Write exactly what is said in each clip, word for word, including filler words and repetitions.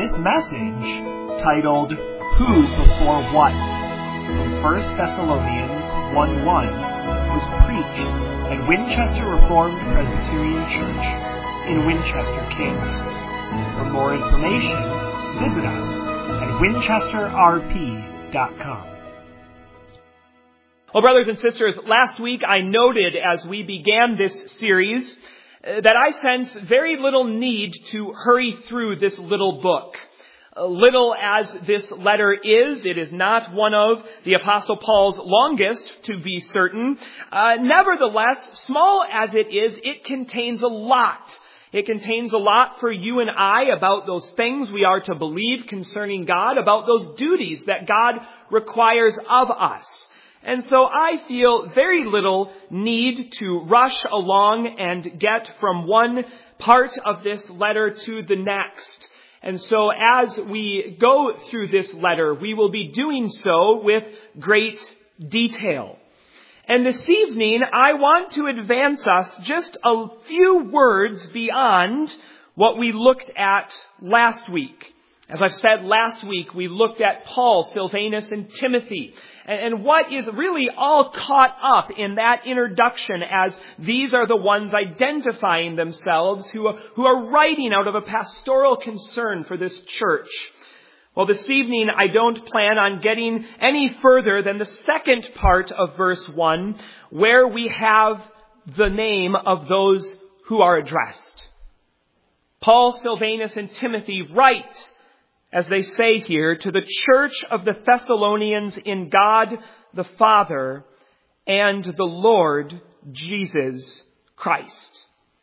this message, titled Who Before What, from First Thessalonians one one, was preached at Winchester Reformed Presbyterian Church in Winchester, Kansas. For more information, visit us at winchester r p dot com. Well, brothers and sisters, last week I noted as we began this series uh, that I sense very little need to hurry through this little book. Uh, little as this letter is, it is not one of the Apostle Paul's longest, to be certain. Uh, nevertheless, small as it is, it contains a lot. It contains a lot for you and I about those things we are to believe concerning God, about those duties that God requires of us. And so I feel very little need to rush along and get from one part of this letter to the next. And so as we go through this letter, we will be doing so with great detail. And this evening, I want to advance us just a few words beyond what we looked at last week. As I've said last week, we looked at Paul, Silvanus, and Timothy. And what is really all caught up in that introduction, as these are the ones identifying themselves who are, who are writing out of a pastoral concern for this church. Well, this evening I don't plan on getting any further than the second part of verse one, where we have the name of those who are addressed. Paul, Silvanus, and Timothy write, as they say here, to the church of the Thessalonians in God the Father and the Lord Jesus Christ.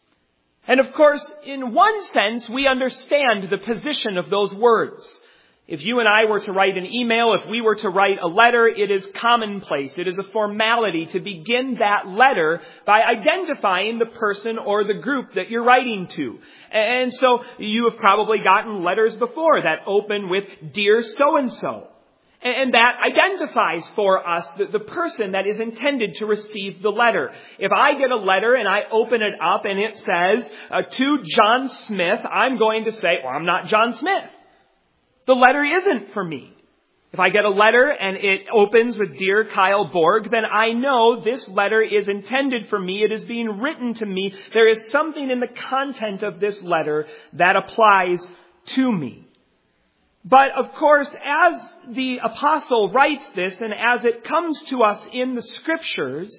And of course, in one sense, we understand the position of those words. If you and I were to write an email, if we were to write a letter, it is commonplace. It is a formality to begin that letter by identifying the person or the group that you're writing to. And so you have probably gotten letters before that open with "Dear so-and-so." And that identifies for us the, the person that is intended to receive the letter. If I get a letter and I open it up and it says, uh, to John Smith, I'm going to say, well, I'm not John Smith. The letter isn't for me. If I get a letter and it opens with "Dear Kyle Borg," then I know this letter is intended for me. It is being written to me. There is something in the content of this letter that applies to me. But of course, as the apostle writes this and as it comes to us in the scriptures,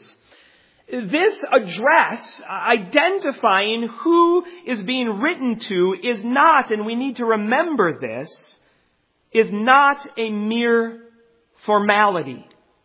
this address, identifying who is being written to, is not, and we need to remember this, is not a mere formality.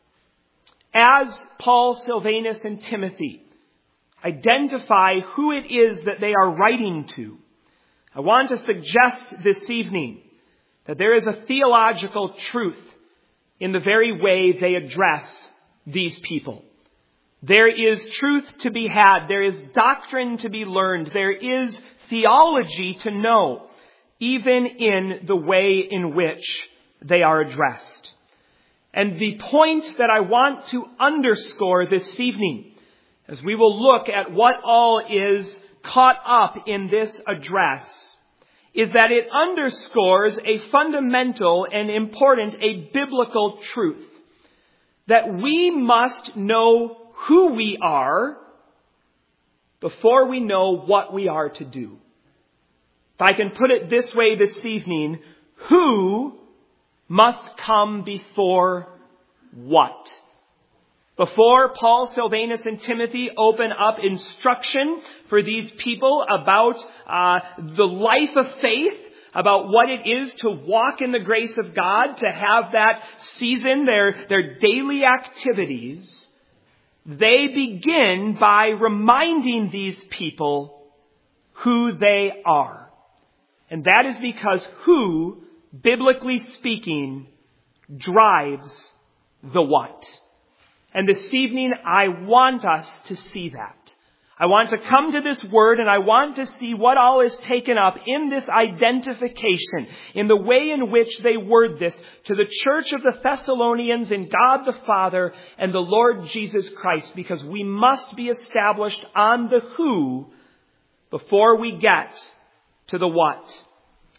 As Paul, Silvanus, and Timothy identify who it is that they are writing to, I want to suggest this evening that there is a theological truth in the very way they address these people. There is truth to be had. There is doctrine to be learned. There is theology to know, even in the way in which they are addressed. And the point that I want to underscore this evening, as we will look at what all is caught up in this address, is that it underscores a fundamental and important, a biblical truth, that we must know who we are before we know what we are to do. If I can put it this way this evening, who must come before what? Before Paul, Silvanus, and Timothy open up instruction for these people about uh, the life of faith, about what it is to walk in the grace of God, to have that season, their, their daily activities, they begin by reminding these people who they are. And that is because who, biblically speaking, drives the what. And this evening, I want us to see that. I want to come to this word and I want to see what all is taken up in this identification, in the way in which they word this to the church of the Thessalonians in God the Father and the Lord Jesus Christ, because we must be established on the who before we get to the what.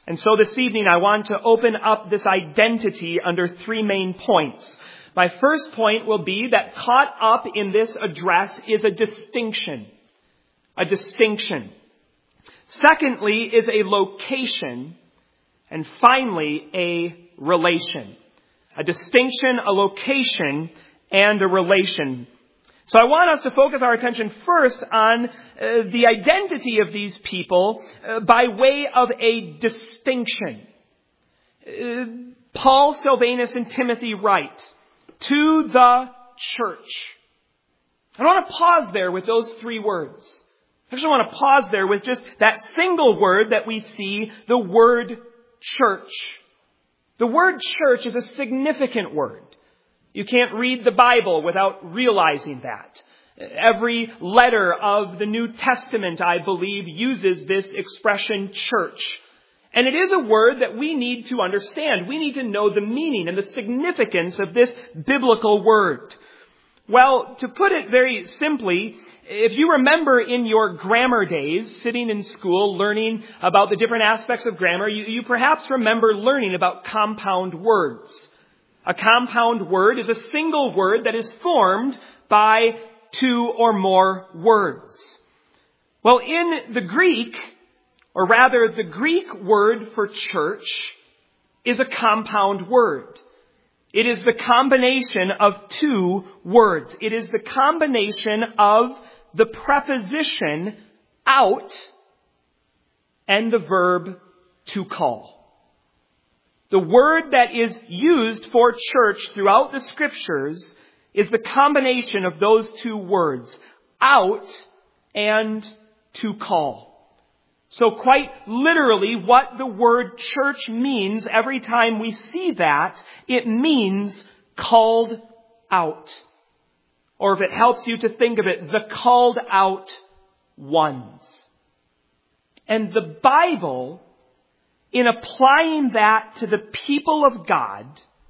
And so this evening I want to open up this identity under three main points. My first point will be that caught up in this address is a distinction. A distinction. Secondly is a location. And finally, a relation. A distinction, a location, and a relation. So I want us to focus our attention first on uh, the identity of these people uh, by way of a distinction. Uh, Paul, Silvanus, and Timothy write, to the church. I want to pause there with those three words. I actually want to pause there with just that single word that we see, the word church. The word church is a significant word. You can't read the Bible without realizing that. Every letter of the New Testament, I believe, uses this expression church. And it is a word that we need to understand. We need to know the meaning and the significance of this biblical word. Well, to put it very simply, if you remember in your grammar days, sitting in school, learning about the different aspects of grammar, you, you perhaps remember learning about compound words. A compound word is a single word that is formed by two or more words. Well, in the Greek, or rather the Greek word for church, is a compound word. It is the combination of two words. It is the combination of the preposition out and the verb to call. The word that is used for church throughout the Scriptures is the combination of those two words, out and to call. So quite literally, what the word church means every time we see that, it means called out. Or if it helps you to think of it, the called out ones. And the Bible, in applying that to the people of God,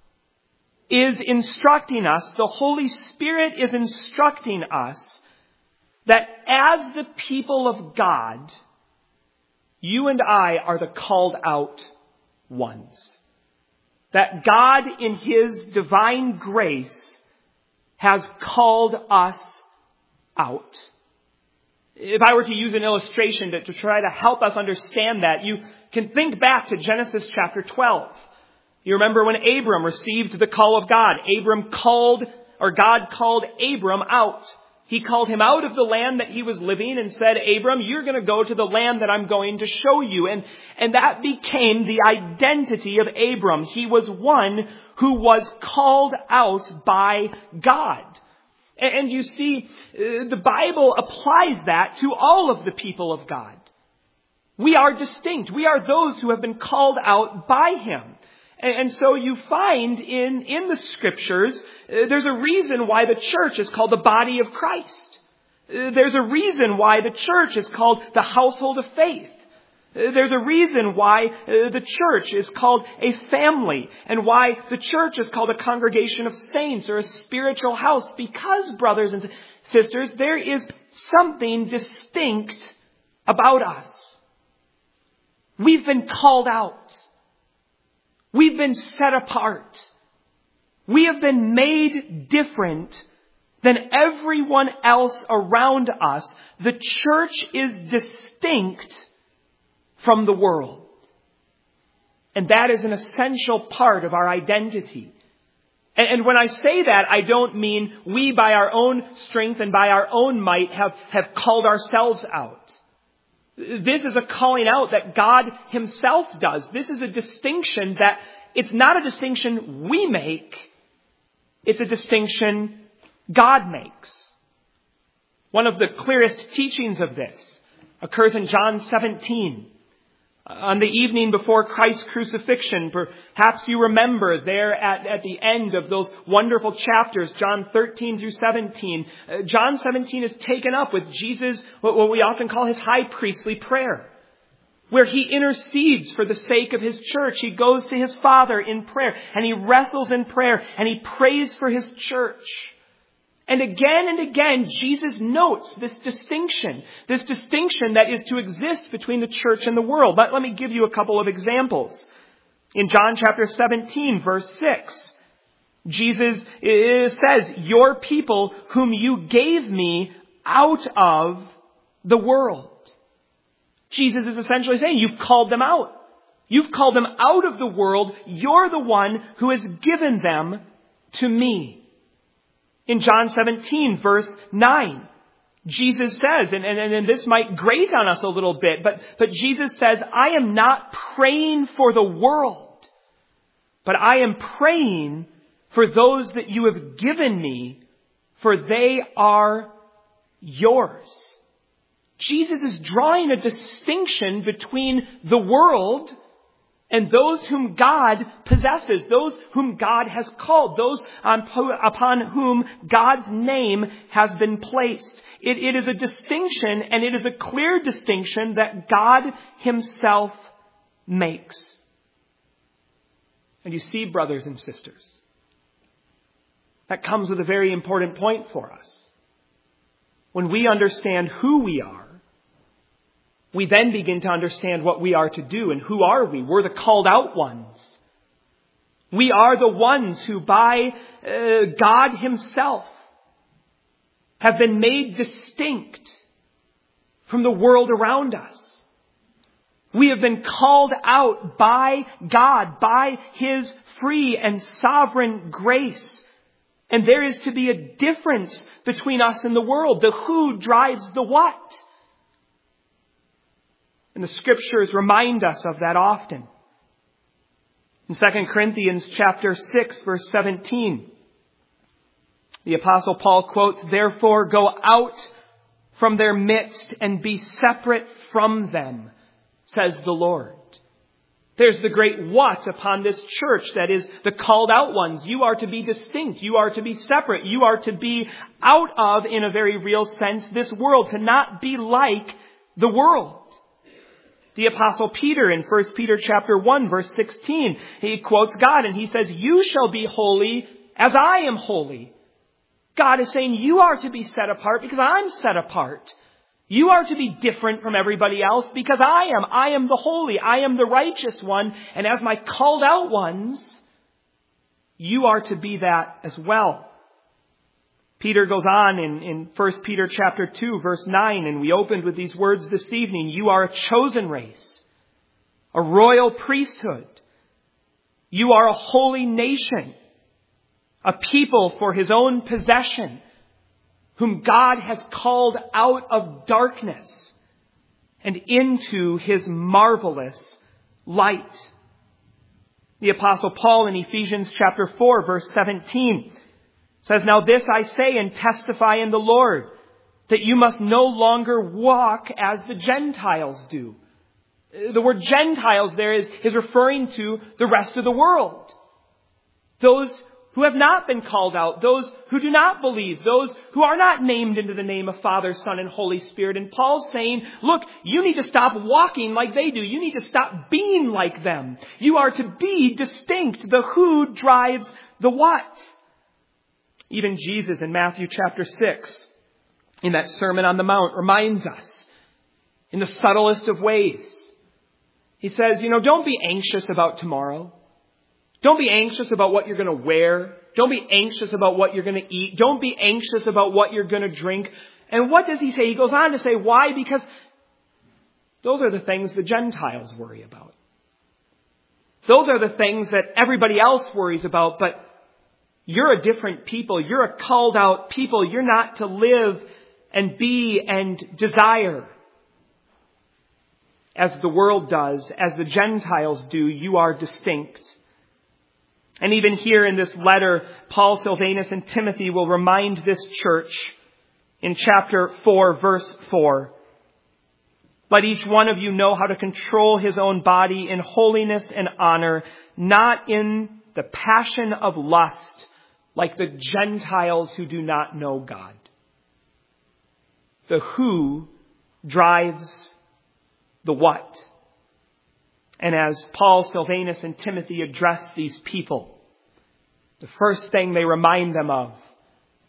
is instructing us, the Holy Spirit is instructing us, that as the people of God, you and I are the called out ones. That God in His divine grace has called us out. If I were to use an illustration to, to try to help us understand that, you can think back to Genesis chapter twelve. You remember when Abram received the call of God. Abram called, or God called Abram out. He called him out of the land that he was living and said, Abram, you're going to go to the land that I'm going to show you. And, and that became the identity of Abram. He was one who was called out by God. And, and you see, uh, the Bible applies that to all of the people of God. We are distinct. We are those who have been called out by Him. And so you find in, in the Scriptures, uh, there's a reason why the church is called the body of Christ. Uh, there's a reason why the church is called the household of faith. Uh, there's a reason why uh, the church is called a family, and why the church is called a congregation of saints or a spiritual house. Because, brothers and sisters, there is something distinct about us. We've been called out. We've been set apart. We have been made different than everyone else around us. The church is distinct from the world. And that is an essential part of our identity. And, and when I say that, I don't mean we by our own strength and by our own might have, have called ourselves out. This is a calling out that God Himself does. This is a distinction that it's not a distinction we make. It's a distinction God makes. One of the clearest teachings of this occurs in John seventeen. On the evening before Christ's crucifixion, perhaps you remember there at, at the end of those wonderful chapters, John thirteen through seventeen, uh, John seventeen is taken up with Jesus, what, what we often call His high priestly prayer, where He intercedes for the sake of His church. He goes to His Father in prayer, and He wrestles in prayer, and He prays for His church. And again and again, Jesus notes this distinction, this distinction that is to exist between the church and the world. Let, let me give you a couple of examples. In John chapter seventeen, verse six, Jesus says, "Your people whom you gave me out of the world." Jesus is essentially saying, you've called them out. You've called them out of the world. You're the one who has given them to me. In John seventeen, verse nine, Jesus says, and, and, and this might grate on us a little bit, but, but Jesus says, "I am not praying for the world, but I am praying for those that you have given me, for they are yours." Jesus is drawing a distinction between the world and those whom God possesses, those whom God has called, those upon whom God's name has been placed. It, it is a distinction, and it is a clear distinction that God himself makes. And you see, brothers and sisters, that comes with a very important point for us. When we understand who we are, we then begin to understand what we are to do. And who are we? We're the called out ones. We are the ones who by uh, God himself have been made distinct from the world around us. We have been called out by God, by his free and sovereign grace. And there is to be a difference between us and the world. The who drives the what. And the scriptures remind us of that often. In Second Corinthians chapter six, verse seventeen, the Apostle Paul quotes, "Therefore go out from their midst and be separate from them, says the Lord." There's the great what upon this church that is the called out ones. You are to be distinct. You are to be separate. You are to be out of, in a very real sense, this world, to not be like the world. The Apostle Peter in First Peter chapter one, verse sixteen, he quotes God and he says, "You shall be holy as I am holy." God is saying you are to be set apart because I'm set apart. You are to be different from everybody else because I am. I am the holy. I am the righteous one. And as my called out ones, you are to be that as well. Peter goes on in, in First Peter chapter two, verse nine, and we opened with these words this evening. "You are a chosen race, a royal priesthood. You are a holy nation, a people for his own possession, whom God has called out of darkness and into his marvelous light." The Apostle Paul in Ephesians chapter four, verse seventeen, says, "Now this I say and testify in the Lord, that you must no longer walk as the Gentiles do." The word Gentiles there is, is referring to the rest of the world. Those who have not been called out, those who do not believe, those who are not named into the name of Father, Son, and Holy Spirit. And Paul's saying, look, you need to stop walking like they do. You need to stop being like them. You are to be distinct. The who drives the what. Even Jesus in Matthew chapter six, in that Sermon on the Mount, reminds us in the subtlest of ways. He says, you know, don't be anxious about tomorrow. Don't be anxious about what you're going to wear. Don't be anxious about what you're going to eat. Don't be anxious about what you're going to drink. And what does he say? He goes on to say, why? Because those are the things the Gentiles worry about. Those are the things that everybody else worries about, but you're a different people. You're a called out people. You're not to live and be and desire as the world does, as the Gentiles do. You are distinct. And even here in this letter, Paul, Silvanus, and Timothy will remind this church in chapter four, verse four. "Let each one of you know how to control his own body in holiness and honor, not in the passion of lust, like the Gentiles who do not know God." The who drives the what. And as Paul, Silvanus, and Timothy address these people, the first thing they remind them of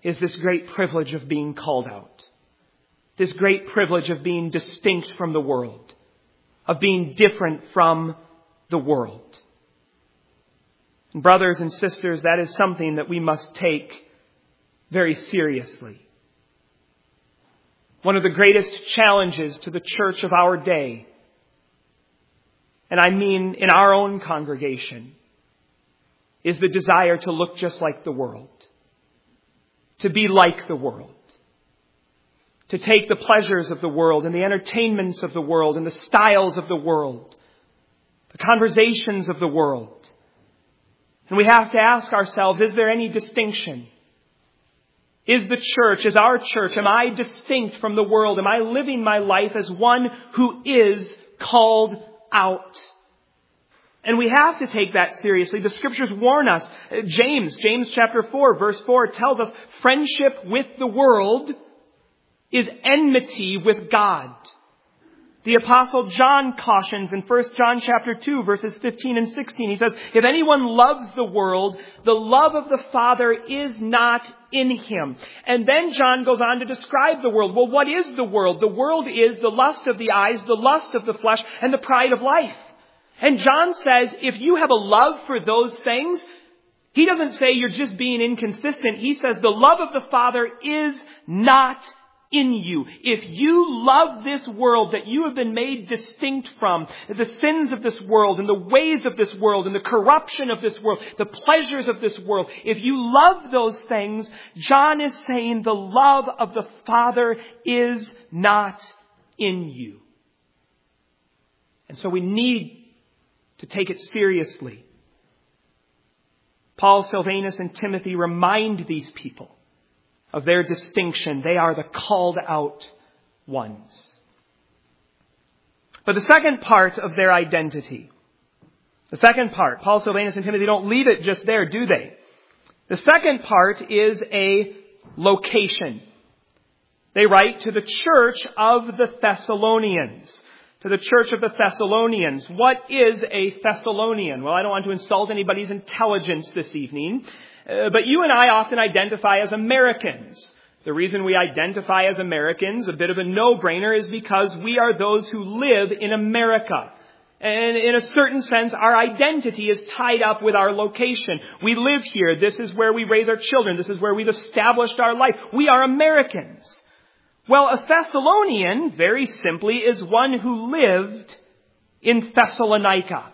is this great privilege of being called out. This great privilege of being distinct from the world. Of being different from the world. And brothers and sisters, that is something that we must take very seriously. One of the greatest challenges to the church of our day, and I mean in our own congregation, is the desire to look just like the world. To be like the world. To take the pleasures of the world and the entertainments of the world and the styles of the world. The conversations of the world. And we have to ask ourselves, is there any distinction? Is the church, is our church, am I distinct from the world? Am I living my life as one who is called out? And we have to take that seriously. The scriptures warn us. James, James chapter four, verse four tells us friendship with the world is enmity with God. The apostle John cautions in First John chapter two, verses fifteen and sixteen. He says, if anyone loves the world, the love of the Father is not in him. And then John goes on to describe the world. Well, what is the world? The world is the lust of the eyes, the lust of the flesh, and the pride of life. And John says, if you have a love for those things, he doesn't say you're just being inconsistent. He says the love of the Father is not in you. If you love this world that you have been made distinct from, the sins of this world and the ways of this world and the corruption of this world, the pleasures of this world, if you love those things, John is saying the love of the Father is not in you. And so we need to take it seriously. Paul, Silvanus, and Timothy remind these people of their distinction. They are the called out ones. But the second part of their identity, the second part, Paul, Silvanus, and Timothy don't leave it just there, do they? The second part is a location. They write to the church of the Thessalonians. To the church of the Thessalonians. What is a Thessalonian? Well, I don't want to insult anybody's intelligence this evening. Uh, but you and I often identify as Americans. The reason we identify as Americans, a bit of a no-brainer, is because we are those who live in America. And in a certain sense, our identity is tied up with our location. We live here. This is where we raise our children. This is where we've established our life. We are Americans. Well, a Thessalonian, very simply, is one who lived in Thessalonica.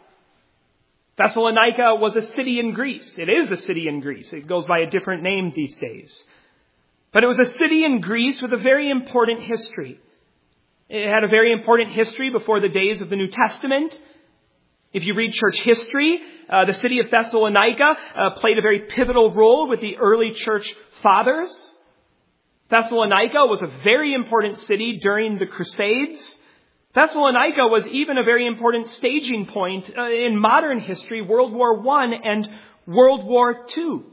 Thessalonica was a city in Greece. It is a city in Greece. It goes by a different name these days. But it was a city in Greece with a very important history. It had a very important history before the days of the New Testament. If you read church history, uh, the city of Thessalonica uh, played a very pivotal role with the early church fathers. Thessalonica was a very important city during the Crusades. Thessalonica was even a very important staging point uh, in modern history, World War One and World War Two.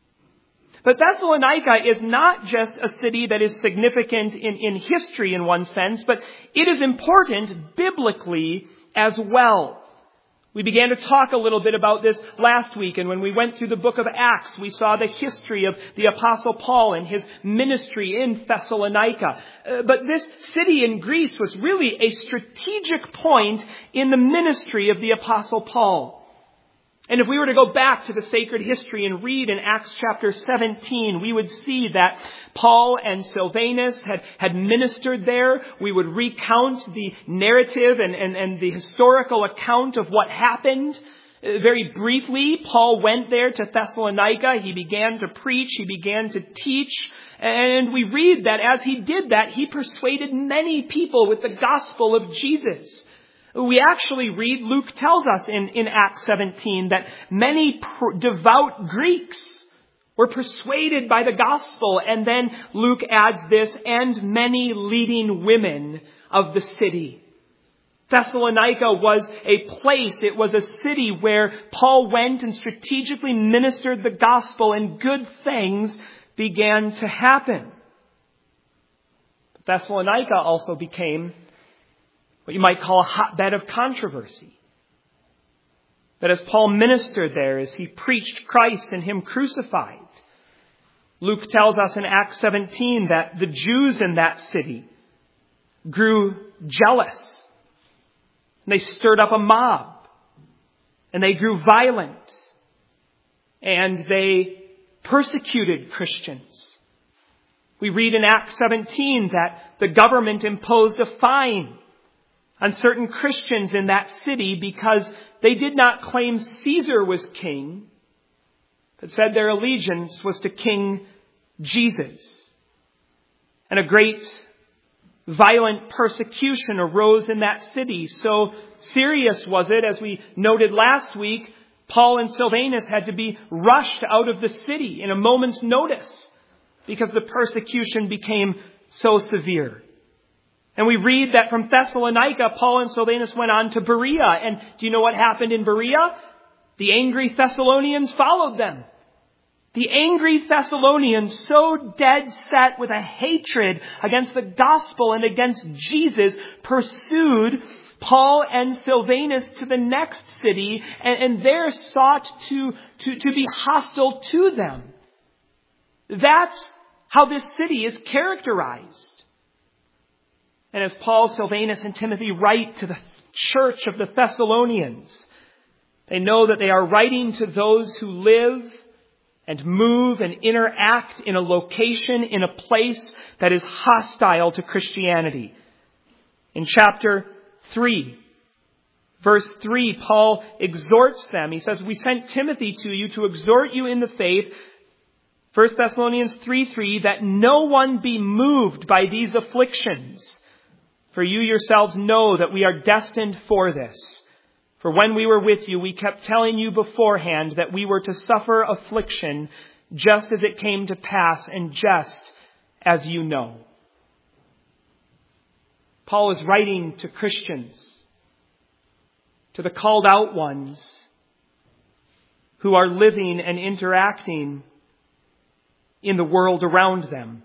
But Thessalonica is not just a city that is significant in, in history in one sense, but it is important biblically as well. We began to talk a little bit about this last week, and when we went through the book of Acts, we saw the history of the Apostle Paul and his ministry in Thessalonica. Uh, but this city in Greece was really a strategic point in the ministry of the Apostle Paul. And if we were to go back to the sacred history and read in Acts chapter seventeen, we would see that Paul and Silvanus had, had ministered there. We would recount the narrative and, and, and the historical account of what happened. Uh, very briefly, Paul went there to Thessalonica. He began to preach. He began to teach. And we read that as he did that, he persuaded many people with the gospel of Jesus. We actually read, Luke tells us in, in Acts seventeen, that many pr- devout Greeks were persuaded by the gospel. And then Luke adds this, and many leading women of the city. Thessalonica was a place, it was a city where Paul went and strategically ministered the gospel, and good things began to happen. Thessalonica also became what you might call a hotbed of controversy. That as Paul ministered there, as he preached Christ and Him crucified, Luke tells us in Acts seventeen that the Jews in that city grew jealous. And they stirred up a mob. And they grew violent. And they persecuted Christians. We read in Acts seventeen that the government imposed a fine on certain Christians in that city because they did not claim Caesar was king, but said their allegiance was to King Jesus. And a great violent persecution arose in that city. So serious was it, as we noted last week, Paul and Silvanus had to be rushed out of the city in a moment's notice because the persecution became so severe. And we read that from Thessalonica, Paul and Silvanus went on to Berea. And do you know what happened in Berea? The angry Thessalonians followed them. The angry Thessalonians, so dead set with a hatred against the gospel and against Jesus, pursued Paul and Silvanus to the next city and, and there sought to, to, to be hostile to them. That's how this city is characterized. And as Paul, Silvanus, and Timothy write to the church of the Thessalonians, they know that they are writing to those who live and move and interact in a location, in a place that is hostile to Christianity. In chapter three, verse three, Paul exhorts them. He says, "We sent Timothy to you to exhort you in the faith," First Thessalonians three three, "that no one be moved by these afflictions. For you yourselves know that we are destined for this. For when we were with you, we kept telling you beforehand that we were to suffer affliction just as it came to pass and just as you know." Paul is writing to Christians, to the called out ones who are living and interacting in the world around them,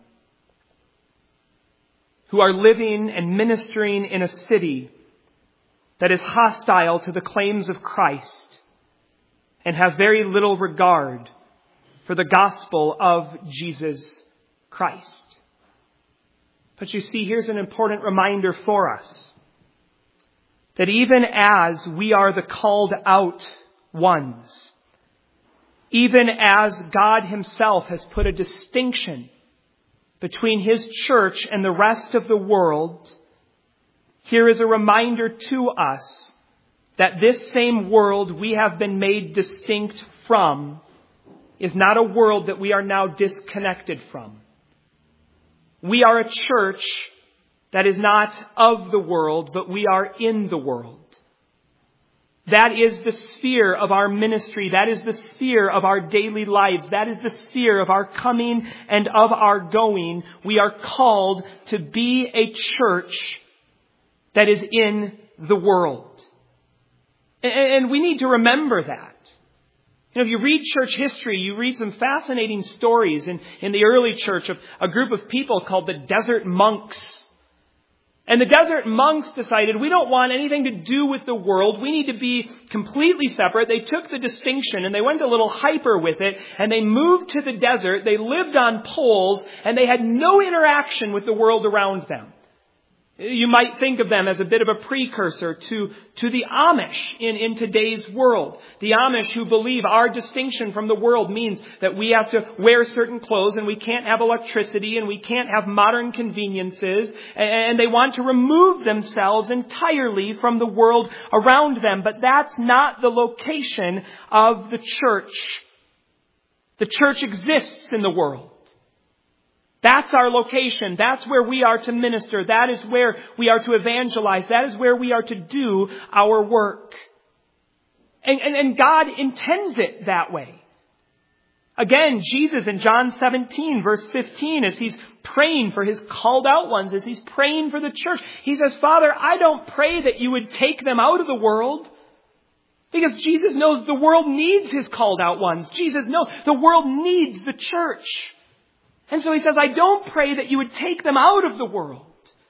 who are living and ministering in a city that is hostile to the claims of Christ and have very little regard for the gospel of Jesus Christ. But you see, here's an important reminder for us, that even as we are the called out ones, even as God himself has put a distinction between his church and the rest of the world, here is a reminder to us that this same world we have been made distinct from is not a world that we are now disconnected from. We are a church that is not of the world, but we are in the world. That is the sphere of our ministry. That is the sphere of our daily lives. That is the sphere of our coming and of our going. We are called to be a church that is in the world. And we need to remember that. You know, if you read church history, you read some fascinating stories in, in the early church of a group of people called the Desert Monks. And the Desert Monks decided, we don't want anything to do with the world. We need to be completely separate. They took the distinction and they went a little hyper with it, and they moved to the desert. They lived on poles and they had no interaction with the world around them. You might think of them as a bit of a precursor to, to the Amish in, in today's world. The Amish who believe our distinction from the world means that we have to wear certain clothes and we can't have electricity and we can't have modern conveniences. And they want to remove themselves entirely from the world around them. But that's not the location of the church. The church exists in the world. That's our location. That's where we are to minister. That is where we are to evangelize. That is where we are to do our work. And, and, and God intends it that way. Again, Jesus in John seventeen, verse fifteen, as he's praying for his called out ones, as he's praying for the church, he says, "Father, I don't pray that you would take them out of the world." Because Jesus knows the world needs his called out ones. Jesus knows the world needs the church. And so he says, I don't pray that you would take them out of the world.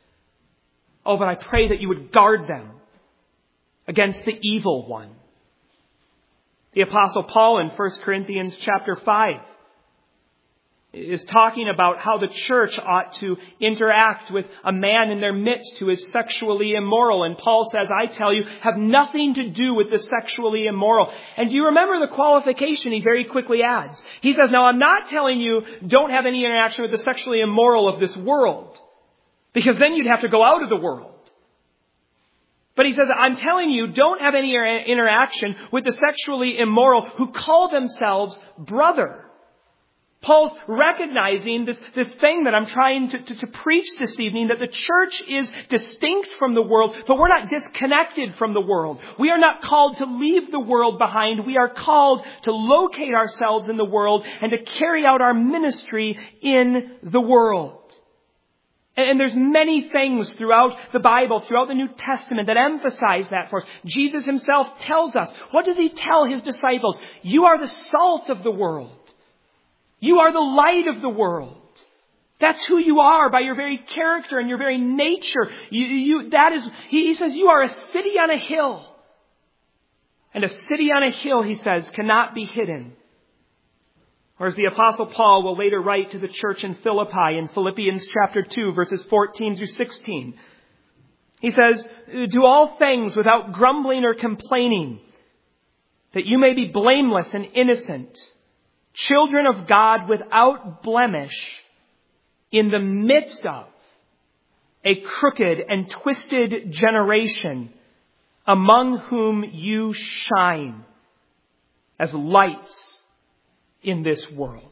Oh, but I pray that you would guard them against the evil one. The Apostle Paul in First Corinthians chapter five is talking about how the church ought to interact with a man in their midst who is sexually immoral. And Paul says, I tell you, have nothing to do with the sexually immoral. And do you remember the qualification he very quickly adds? He says, now I'm not telling you don't have any interaction with the sexually immoral of this world, because then you'd have to go out of the world. But he says, I'm telling you, don't have any interaction with the sexually immoral who call themselves brother. Paul's recognizing this, this thing that I'm trying to, to, to preach this evening, that the church is distinct from the world, but we're not disconnected from the world. We are not called to leave the world behind. We are called to locate ourselves in the world and to carry out our ministry in the world. And, and there's many things throughout the Bible, throughout the New Testament, that emphasize that for us. Jesus himself tells us, what does he tell his disciples? You are the salt of the world. You are the light of the world. That's who you are by your very character and your very nature. You, you, that is, he, he says, you are a city on a hill. And a city on a hill, he says, cannot be hidden. Or as the Apostle Paul will later write to the church in Philippi in Philippians chapter two, verses fourteen through sixteen. He says, do all things without grumbling or complaining, that you may be blameless and innocent, children of God without blemish, in the midst of a crooked and twisted generation, among whom you shine as lights in this world.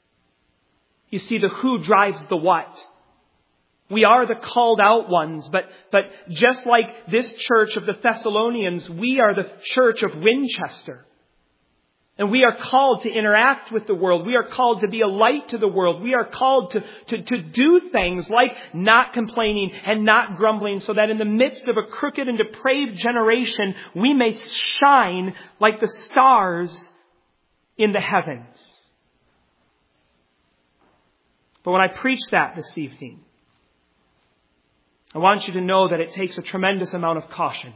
You see, the who drives the what. We are the called out ones, but, but just like this church of the Thessalonians, we are the church of Winchester. And we are called to interact with the world. We are called to be a light to the world. We are called to, to, to do things like not complaining and not grumbling, so that in the midst of a crooked and depraved generation, we may shine like the stars in the heavens. But when I preach that this evening, I want you to know that it takes a tremendous amount of caution.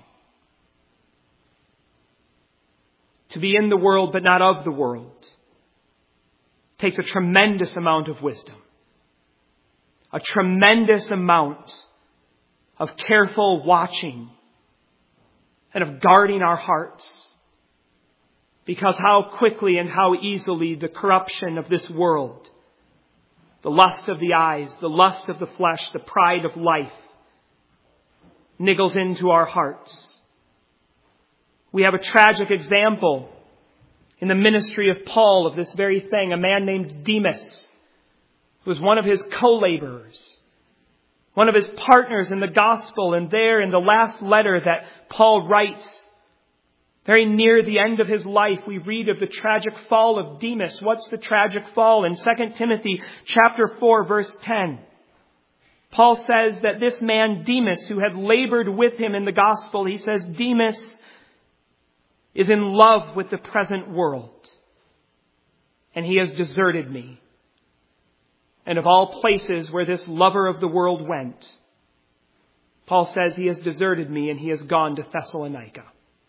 To be in the world but not of the world takes a tremendous amount of wisdom. A tremendous amount of careful watching and of guarding our hearts. Because how quickly and how easily the corruption of this world, the lust of the eyes, the lust of the flesh, the pride of life, niggles into our hearts. We have a tragic example in the ministry of Paul of this very thing. A man named Demas, who was one of his co-laborers, one of his partners in the gospel. And there in the last letter that Paul writes, very near the end of his life, we read of the tragic fall of Demas. What's the tragic fall? In Second Timothy chapter four, verse ten. Paul says that this man Demas, who had labored with him in the gospel, he says, Demas is in love with the present world, and he has deserted me. And of all places where this lover of the world went, Paul says he has deserted me and he has gone to Thessalonica.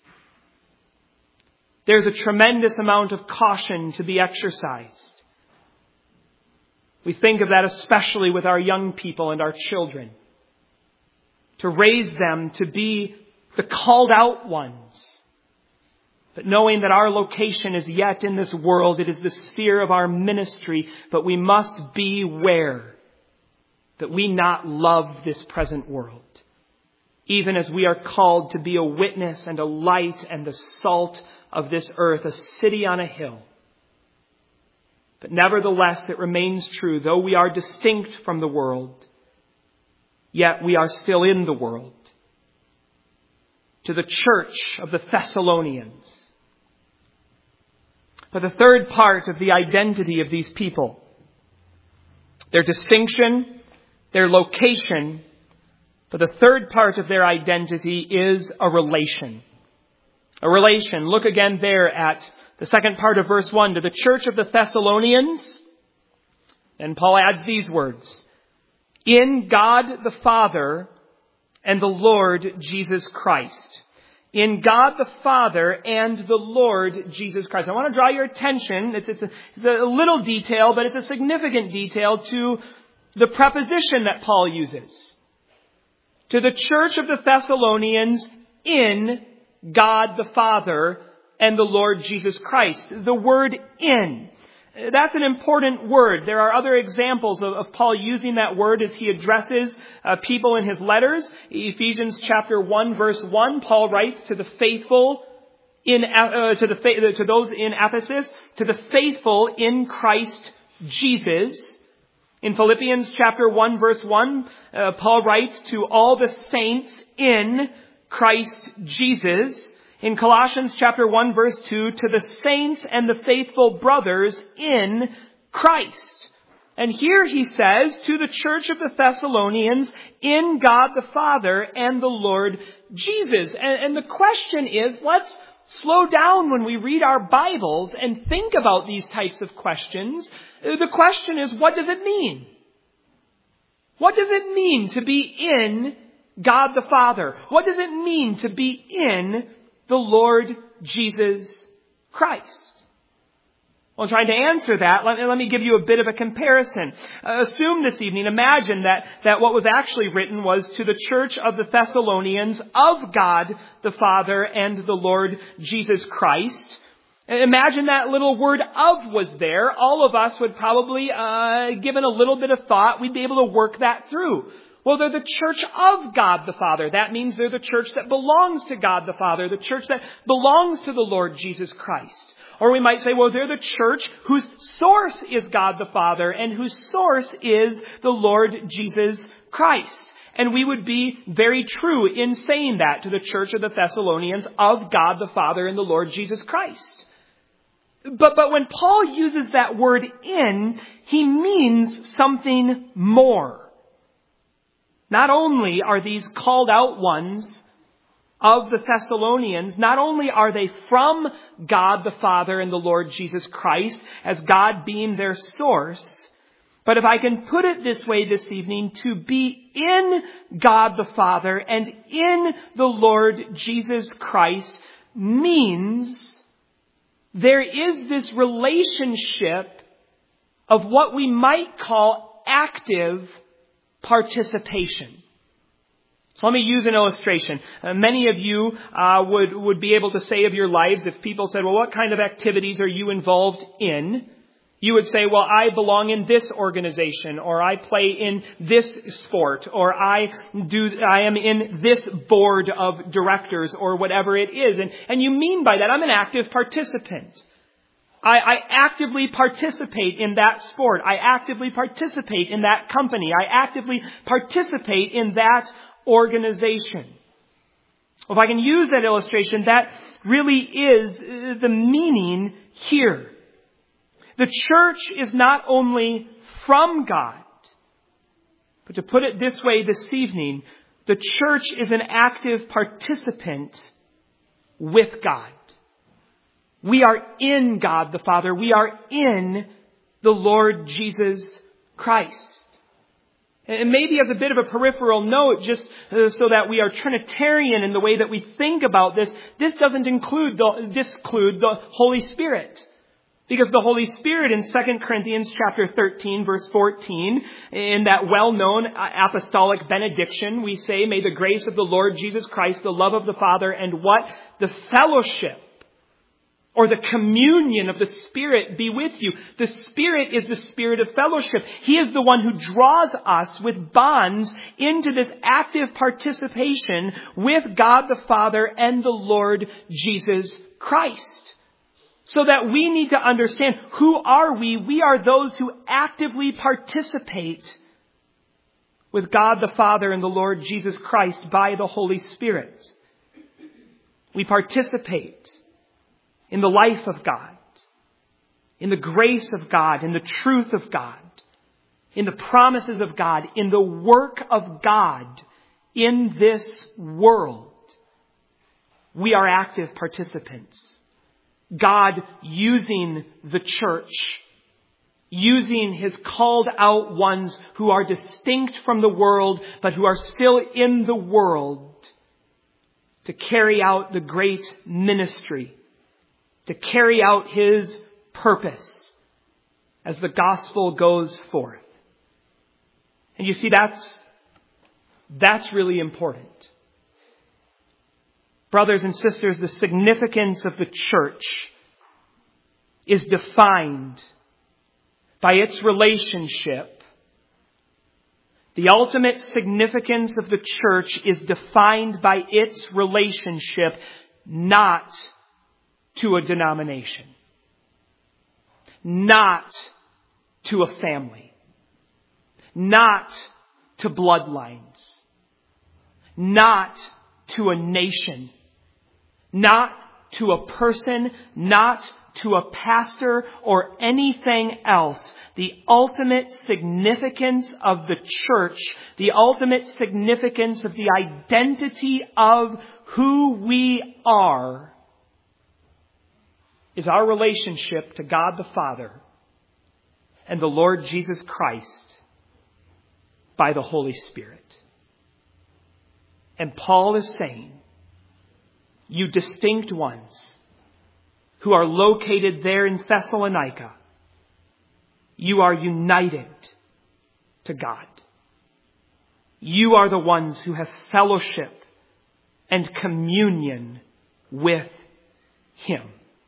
There's a tremendous amount of caution to be exercised. We think of that especially with our young people and our children. To raise them to be the called out ones. But knowing that our location is yet in this world, it is the sphere of our ministry, but we must beware that we not love this present world. Even as we are called to be a witness and a light and the salt of this earth, a city on a hill. But nevertheless, it remains true, though we are distinct from the world, yet we are still in the world. To the church of the Thessalonians. But the third part of the identity of these people, their distinction, their location, but the third part of their identity is a relation. A relation. Look again there at the second part of verse one. To the church of the Thessalonians, and Paul adds these words. In God the Father and the Lord Jesus Christ. in God the Father and the Lord Jesus Christ. I want to draw your attention, it's, it's, a, it's a little detail, but it's a significant detail, to the preposition that Paul uses. To the church of the Thessalonians in God the Father and the Lord Jesus Christ. The word in. That's an important word. There are other examples of, of Paul using that word as he addresses uh, people in his letters. Ephesians chapter one verse one, Paul writes to the faithful in uh, to the to those in Ephesus, to the faithful in Christ Jesus. In Philippians chapter one verse one, uh, Paul writes to all the saints in Christ Jesus. In Colossians chapter one verse two, to the saints and the faithful brothers in Christ. And here he says to the church of the Thessalonians in God the Father and the Lord Jesus. And, and the question is, let's slow down when we read our Bibles and think about these types of questions. The question is, what does it mean? What does it mean to be in God the Father? What does it mean to be in the Lord Jesus Christ? Well, in trying to answer that, let me, let me give you a bit of a comparison. Uh, assume this evening, imagine that, that what was actually written was to the church of the Thessalonians of God the Father and the Lord Jesus Christ. Imagine that little word of was there. All of us would probably, uh, given a little bit of thought, we'd be able to work that through. Well, they're the church of God the Father. That means they're the church that belongs to God the Father, the church that belongs to the Lord Jesus Christ. Or we might say, well, they're the church whose source is God the Father and whose source is the Lord Jesus Christ. And we would be very true in saying that to the church of the Thessalonians of God the Father and the Lord Jesus Christ. But, but when Paul uses that word in, he means something more. Not only are these called out ones of the Thessalonians, not only are they from God the Father and the Lord Jesus Christ, as God being their source, but if I can put it this way this evening, to be in God the Father and in the Lord Jesus Christ means there is this relationship of what we might call active participation. So let me use an illustration. Uh, many of you uh, would, would be able to say of your lives, if people said, well, what kind of activities are you involved in? You would say, well, I belong in this organization, or I play in this sport, or I do, I am in this board of directors, or whatever it is. And, and you mean by that, I'm an active participant. I, I actively participate in that sport. I actively participate in that company. I actively participate in that organization. Well, if I can use that illustration, that really is the meaning here. The church is not only from God, but to put it this way this evening, the church is an active participant with God. We are in God the Father. We are in the Lord Jesus Christ. And maybe as a bit of a peripheral note, just so that we are Trinitarian in the way that we think about this, this doesn't include the, disclude the Holy Spirit. Because the Holy Spirit in Second Corinthians chapter thirteen, verse fourteen, in that well-known apostolic benediction, we say, may the grace of the Lord Jesus Christ, the love of the Father, and what? The fellowship or the communion of the Spirit be with you. The Spirit is the Spirit of fellowship. He is the one who draws us with bonds into this active participation with God the Father and the Lord Jesus Christ. So that we need to understand, who are we? We are those who actively participate with God the Father and the Lord Jesus Christ by the Holy Spirit. We participate in the life of God, in the grace of God, in the truth of God, in the promises of God, in the work of God in this world. We are active participants. God using the church, using His called out ones who are distinct from the world, but who are still in the world, to carry out the great ministry, to carry out His purpose as the gospel goes forth. And you see, that's, that's really important. Brothers and sisters, the significance of the church is defined by its relationship. The ultimate significance of the church is defined by its relationship, not to a denomination, not to a family, not to bloodlines, not to a nation, not to a person, not to a pastor or anything else. The ultimate significance of the church, the ultimate significance of the identity of who we are, is our relationship to God the Father and the Lord Jesus Christ by the Holy Spirit. And Paul is saying, you distinct ones who are located there in Thessalonica, you are united to God. You are the ones who have fellowship and communion with Him.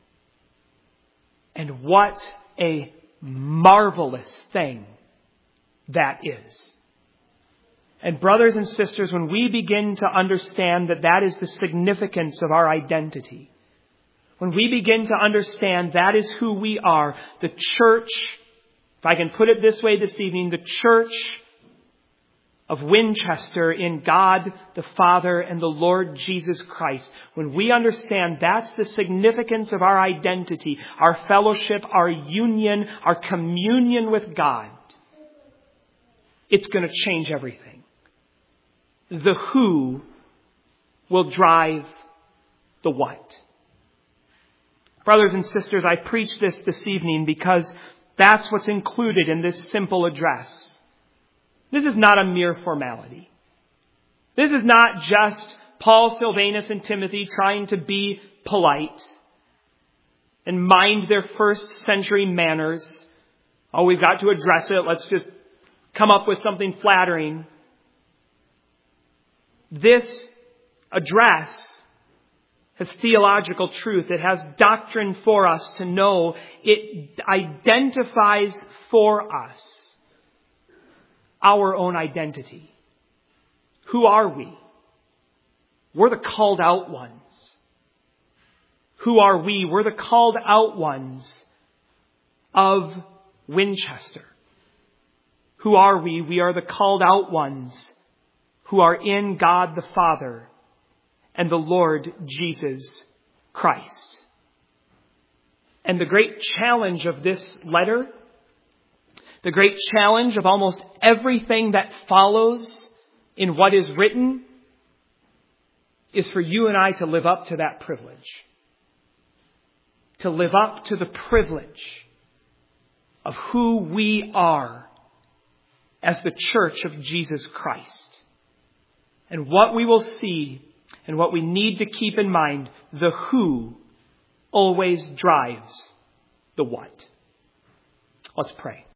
And what a marvelous thing that is. And brothers and sisters, when we begin to understand that that is the significance of our identity, when we begin to understand that is who we are, the church, if I can put it this way this evening, the church of Winchester in God the Father and the Lord Jesus Christ, when we understand that's the significance of our identity, our fellowship, our union, our communion with God, it's going to change everything. The who will drive the what. Brothers and sisters, I preach this this evening because that's what's included in this simple address. This is not a mere formality. This is not just Paul, Silvanus, and Timothy trying to be polite and mind their first century manners. Oh, we've got to address it. Let's just come up with something flattering. This address has theological truth. It has doctrine for us to know. It identifies for us our own identity. Who are we? We're the called out ones. Who are we? We're the called out ones of Winchester. Who are we? We are the called out ones who are in God the Father and the Lord Jesus Christ. And the great challenge of this letter, the great challenge of almost everything that follows in what is written, is for you and I to live up to that privilege. To live up to the privilege of who we are as the church of Jesus Christ. And what we will see and what we need to keep in mind, the who always drives the what. Let's pray.